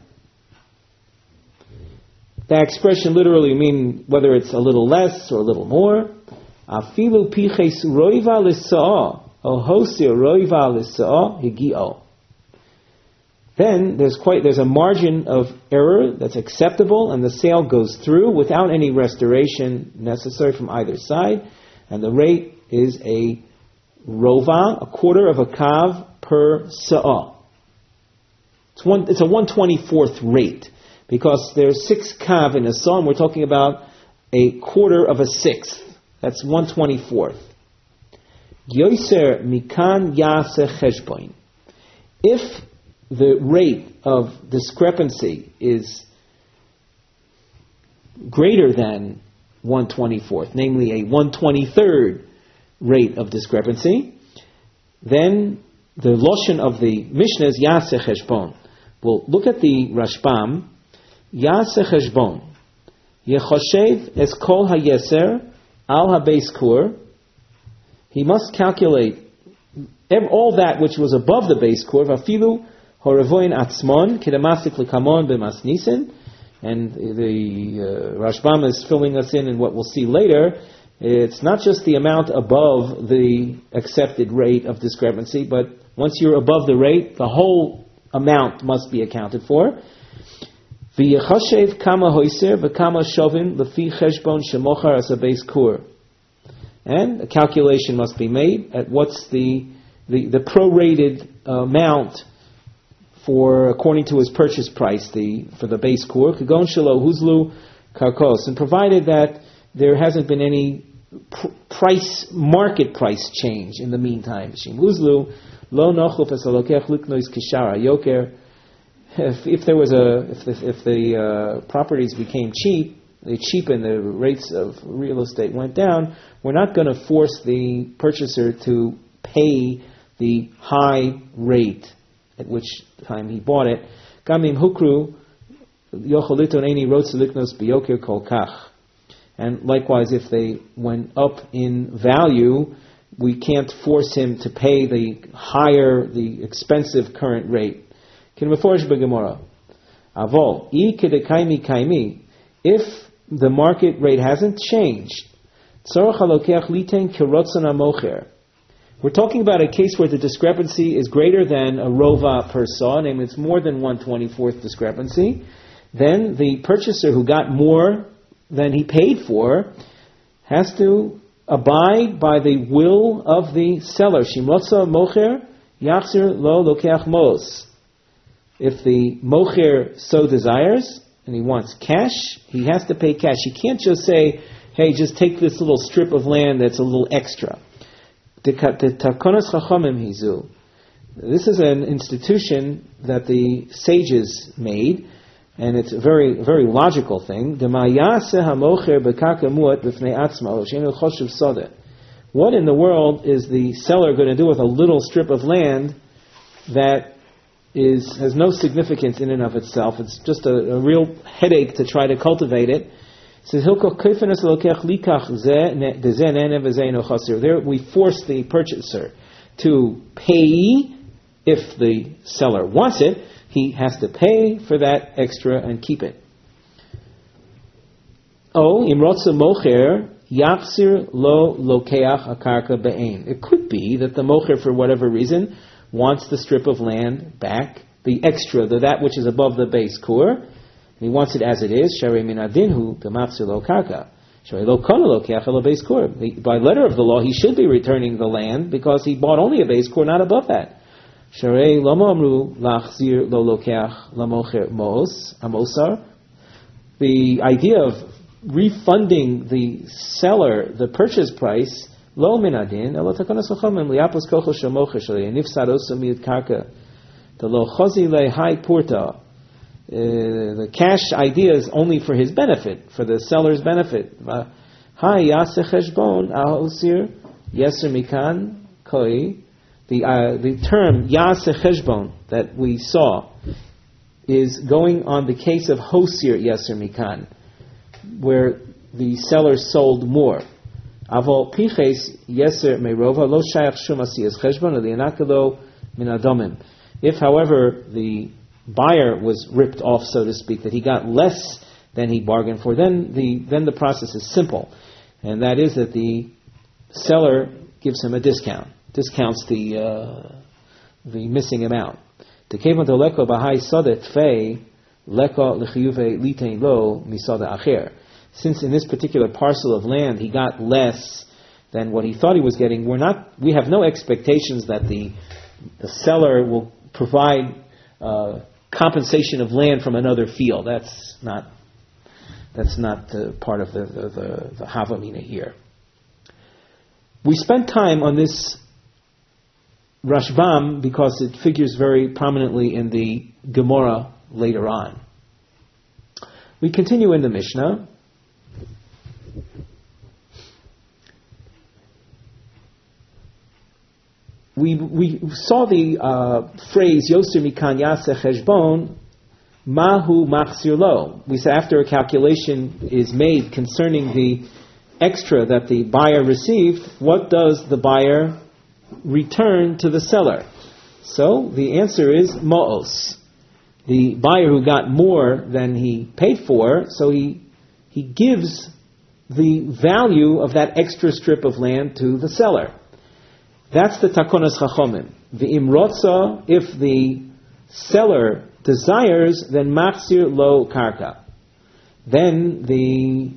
That expression literally means whether it's a little less or a little more. Afilu piches roiva l'sa'ah, o hosir roiva l'sa'ah higi'o. Then there's a margin of error that's acceptable, and the sale goes through without any restoration necessary from either side, and the rate is a rova, a quarter of a kav per sa'ah. It's a 1/24th rate, because there's 6 kav in a sa'ah, and we're talking about a quarter of a sixth. That's 1/24th. Yoser mikan yaseh cheshboin. If the rate of discrepancy is greater than 1/24th, namely a 1/23rd rate of discrepancy, then the loshen of the Mishnah is yaseh cheshbon. Well, look at the Rashbam. Yaseh cheshbon. Yechoshev es kol hayeser al habeis kur. He must calculate all that which was above the base kur. Vafilu horevoin atzmon kedemasik lekamon b'mas nisin. And the Rashbam is filling us in what we'll see later. It's not just the amount above the accepted rate of discrepancy, but once you're above the rate, the whole amount must be accounted for. V'yechashev kama hoiser v'kama shovin lefi cheshbon shemochar as a base kur. And a calculation must be made at what's the prorated amount for according to his purchase price for the base kur. Kagon shelo huzlu karkos, and provided that there hasn't been any market price change in the meantime. Shim huzlu lo nochu pesalokech liknois kishara yoker. If the properties became cheap, they cheapened, the rates of real estate went down, we're not going to force the purchaser to pay the high rate at which time he bought it. Gamim hukru yocholiton eini rotz liknos biyokir kol kach. And likewise, if they went up in value, we can't force him to pay the higher, the expensive current rate. Kin meforish b'gemara. Avol, I kedekaimi kaimi, if the market rate hasn't changed, tzorach halokeach liten kirotzon hamocher. We're talking about a case where the discrepancy is greater than a rova per saw, namely it's more than 1/24th discrepancy. Then the purchaser who got more than he paid for has to abide by the will of the seller. Shimrotza mocher yachzir lo lokeach mos. If the mocher so desires and he wants cash, he has to pay cash. He can't just say, hey, just take this little strip of land that's a little extra. This is an institution that the sages made, and it's a very, very logical thing. What in the world is the seller going to do with a little strip of land that has no significance in and of itself? It's just a real headache to try to cultivate it. It says, there we force the purchaser to pay. If the seller wants it, he has to pay for that extra and keep it. Imrotza mocher yachzir lo lokeach akarka be'ein. It could be that the mocher, for whatever reason, wants the strip of land back, the extra, that which is above the base kur. He wants it as it is. Sharei min adinhu b'machzir lo karka. Sharei lo kol lokeach lo base kur. By letter of the law, he should be returning the land because he bought only a base kur, not above that. Sharei lo amru lachzir lo lokeach lamocher mos amosar. The idea of refunding the seller the purchase price, lo min adin elo takonos chachamim liapos kochel shamocher shalei nifsad osa miut karka the lo chozi le hai purta. The cash idea is only for his benefit, for the seller's benefit. Hi yaseh cheshbon ahosir yeser mikan koi. The term yaseh cheshbon that we saw is going on the case of hosir yeser mikan, where the seller sold more. Avol piches yeser meirova lo shayach shum asiyas cheshbon aliyanakalo min adomim. If, however, the buyer was ripped off, so to speak, that he got less than he bargained for, then the process is simple, and that is that the seller gives him a discounts the missing amount. Since in this particular parcel of land he got less than what he thought he was getting, we have no expectations that the seller will provide compensation of land from another field. That's not part of the Havamina here. We spent time on this Rashbam because it figures very prominently in the Gemara later on. We continue in the Mishnah. We saw the phrase Yoser Mikan Yaseh Cheshbon Mahu Machzir Lo. We said after a calculation is made concerning the extra that the buyer received, what does the buyer return to the seller? So the answer is Mo'os. The buyer who got more than he paid for, so he gives the value of that extra strip of land to the seller. That's the Takonas Chachomim. The Imrotza, if the seller desires, then Machzir Lo Karka. Then the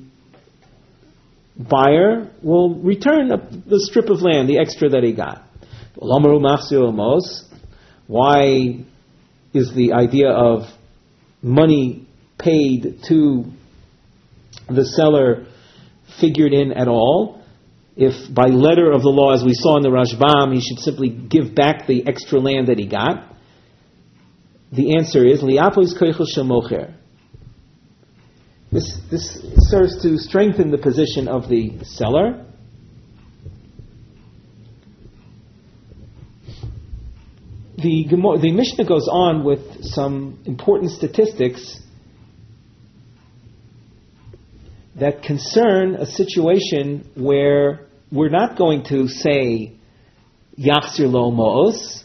buyer will return the strip of land, the extra that he got. Lamaru Machzir Mos. Why is the idea of money paid to the seller figured in at all? If by letter of the law, as we saw in the Rashbam, he should simply give back the extra land that he got, the answer is li'apois koichel shemocher. This serves to strengthen the position of the seller. The Mishnah goes on with some important statistics that concern a situation where we're not going to say Yachzir lo mo'os,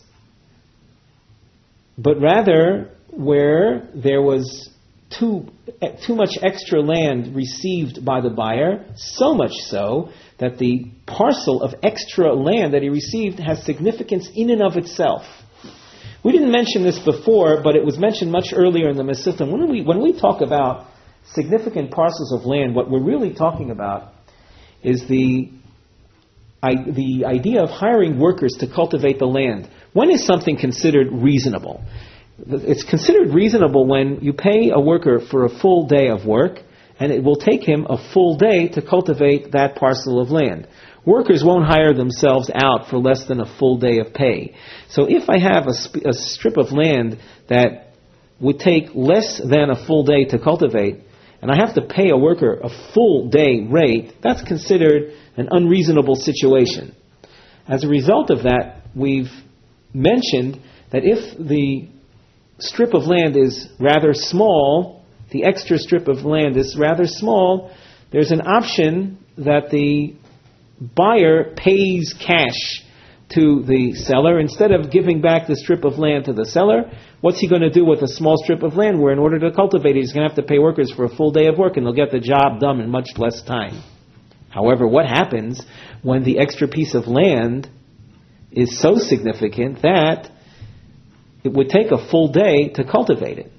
but rather where there was too much extra land received by the buyer, so much so that the parcel of extra land that he received has significance in and of itself. We didn't mention this before, but it was mentioned much earlier in the Masechta. When we talk about significant parcels of land, what we're really talking about is the idea of hiring workers to cultivate the land. When is something considered reasonable? It's considered reasonable when you pay a worker for a full day of work, and it will take him a full day to cultivate that parcel of land. Workers won't hire themselves out for less than a full day of pay. So if I have a strip of land that would take less than a full day to cultivate, and I have to pay a worker a full day rate, that's considered an unreasonable situation. As a result of that, we've mentioned that if the strip of land is rather small, the extra strip of land is rather small, there's an option that the buyer pays cash to the seller. Instead of giving back the strip of land to the seller, what's he going to do with a small strip of land where in order to cultivate it, he's going to have to pay workers for a full day of work and they'll get the job done in much less time. However, what happens when the extra piece of land is so significant that it would take a full day to cultivate it?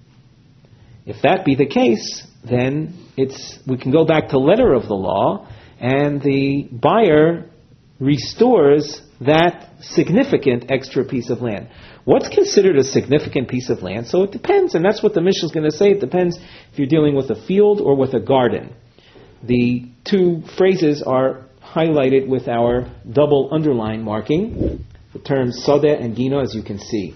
If that be the case, then we can go back to letter of the law, and the buyer restores that significant extra piece of land. What's considered a significant piece of land? So it depends, and that's what the Mishnah is going to say. It depends if you're dealing with a field or with a garden. The two phrases are highlighted with our double underline marking, the terms sodeh and gino, as you can see.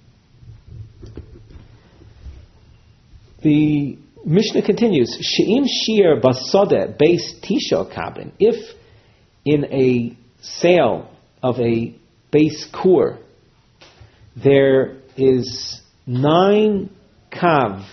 The Mishnah continues, She'im shir basodeh base tisha kabin. If in a sale of a base kur there is 9 kav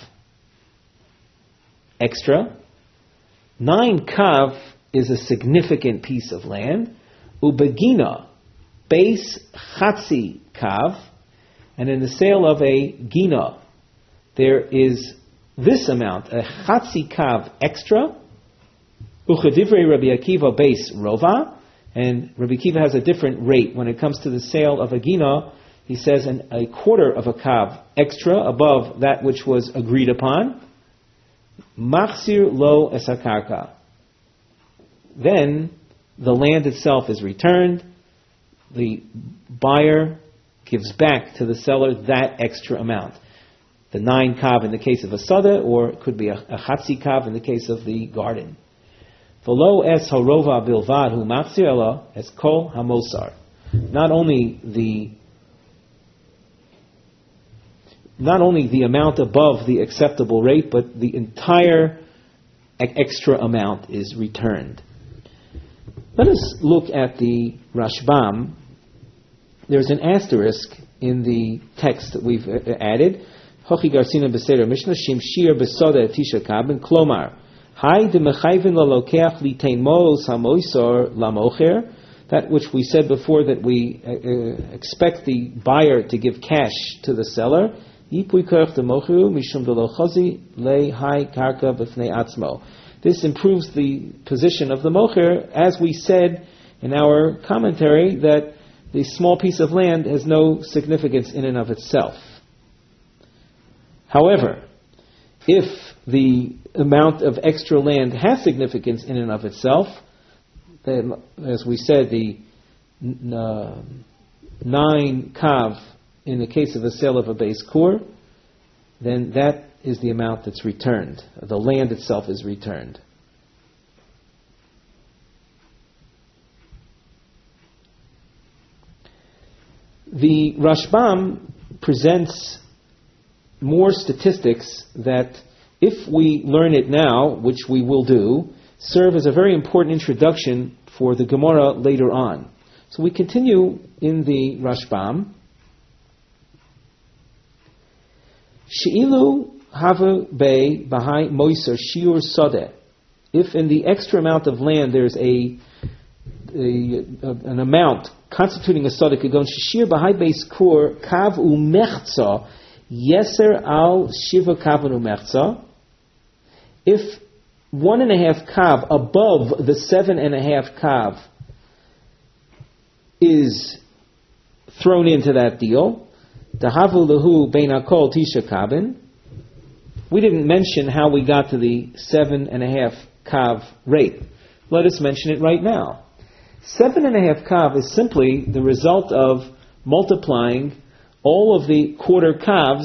extra, 9 kav is a significant piece of land, ubegina base chatzi kav, and in the sale of a gina there is this amount, a chatzi kav extra, uchedivrei Rabbi Akiva base rova, and Rabbi Akiva has a different rate when it comes to the sale of a gina. He says a quarter of a kav extra above that which was agreed upon. Machzir lo esakarka. Then the land itself is returned. The buyer gives back to the seller that extra amount. The 9 kav in the case of a sada, or it could be a chatzi kav in the case of the garden. V'lo es harova bilvad hu machzir ela es kol hamosar. Not only the amount above the acceptable rate, but the entire extra amount is returned. Let us look at the Rashbam. There's an asterisk in the text that we've added. Hochi Garsina Beseder Mishnah Shimshir Besoda Tisha Kabin Klomar Hai de Mechayvin Lalokeach Litein Mos Hamoisor Lamocher. That which we said before, that we expect the buyer to give cash to the seller. This improves the position of the mocher, as we said in our commentary, that the small piece of land has no significance in and of itself. However, if the amount of extra land has significance in and of itself, then, as we said, the 9 kav in the case of a sale of a base kur, then that is the amount that's returned. The land itself is returned. The Rashbam presents more statistics that if we learn it now, which we will do, serve as a very important introduction for the Gemara later on. So we continue in the Rashbam. She'ilu Hava Bei Bahai Moiser Shiur Sodeh. If in the extra amount of land there's an amount constituting a Sodeh Kagon Shishir Bahai Beis Kur Kav Umechza Yeser Al Shiva Kav Umechza. If 1.5 kav above the 7.5 kav is thrown into that deal, Dahavu Lahu Bein Akol Tisha Kabin. We didn't mention how we got to the 7.5 kav rate. Let us mention it right now. 7.5 kav is simply the result of multiplying all of the quarter kavs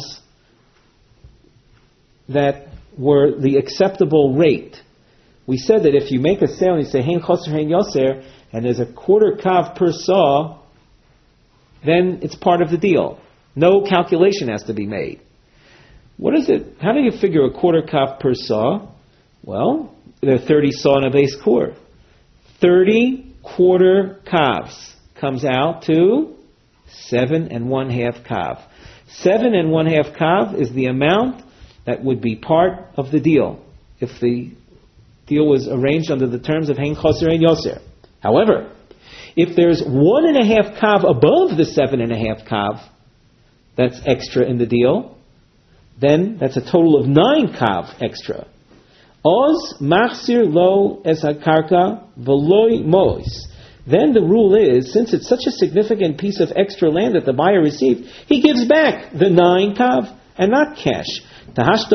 that were the acceptable rate. We said that if you make a sale and you say hein choser hein yoser, and there's a quarter kav per saw, then it's part of the deal. No calculation has to be made. What is it? How do you figure a quarter kav per saw? Well, there are 30 saw in a base core. 30 quarter kavs comes out to 7.5 kav. 7.5 kav is the amount that would be part of the deal if the deal was arranged under the terms of hein choser hein yoser. However, if there's 1.5 kav above the 7.5 kav that's extra in the deal, then that's a total of 9 kav extra. Oz machzir lo es hakarka v'loi mois. Then the rule is, since it's such a significant piece of extra land that the buyer received, he gives back the 9 kav and not cash. Because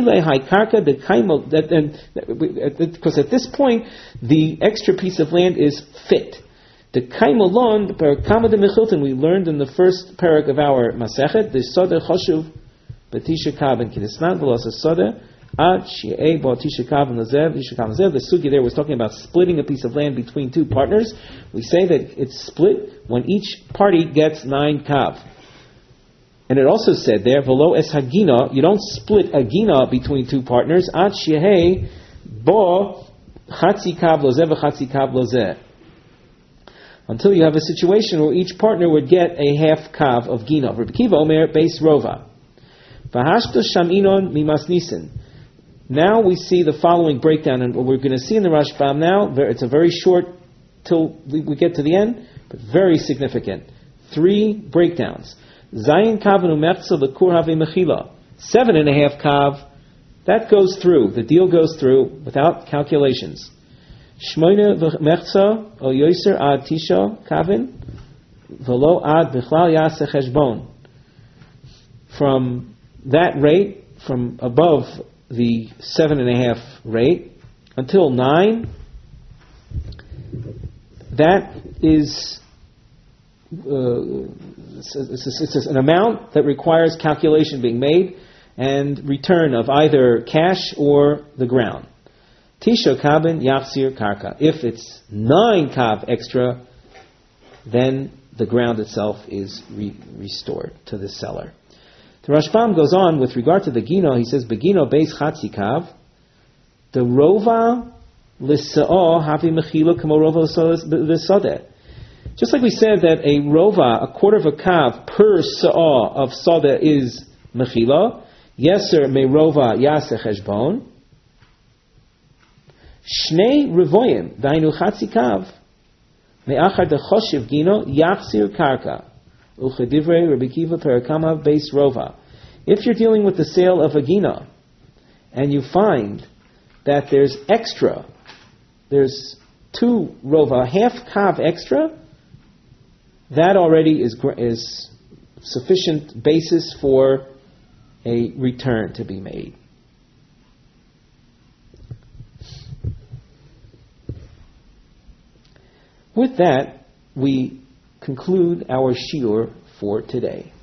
at this point, the extra piece of land is fit. The kaimolon, the parakama de mechilton, we learned in the first parak of our masechet, the soda choshuv b'tisha kaven kidisnan v'los soda ad shi'ei bo tisha kaven lazev tisha kaven lazev. The sugi there was talking about splitting a piece of land between two partners. We say that it's split when each party gets 9 kav. And it also said there, v'lo es hagina, you don't split a gina between two partners, ad shehei bo chatzi kav lozeh v'chatzi kav lozeh. Until you have a situation where each partner would get a half kav of gina. Rabbi Kiva Omer beis rova. V'hashto shaminon mimas nisin. Now we see the following breakdown, and what we're going to see in the Rashbam now, it's a very short, till we get to the end, but very significant. 3 breakdowns. Zayin kav u'mechza l'kur havei mechila. 7.5 kav, that goes through. The deal goes through without calculations. Shmoine v'mechza o yoser ad tisha kavin v'lo ad bichlal yaseh cheshbon. From that rate, from above the 7.5 rate until 9, that is it's an amount that requires calculation being made and return of either cash or the ground. Tisha kabin yachzir karka. If it's 9 kav extra, then the ground itself is restored to the seller. The Rashbam goes on with regard to the gino. He says, "Begino beis chatzi kav, the rova l'sa'ah havi mechila kamo rova l'sadeh." Just like we said that a rova, a quarter of a kav per sa'ah of sadeh is mechila, yeser me rova yaseh cheshbon. Shnei revoyim, dainu chatzi kav, me'achar dechoshev gino yachzir karka. Uchedivrei Rabbi Kiva perakama beis rova. If you're dealing with the sale of a gina, and you find that there's extra, there's 2 rova, half kav extra, that already is sufficient basis for a return to be made. With that, we conclude our shiur for today.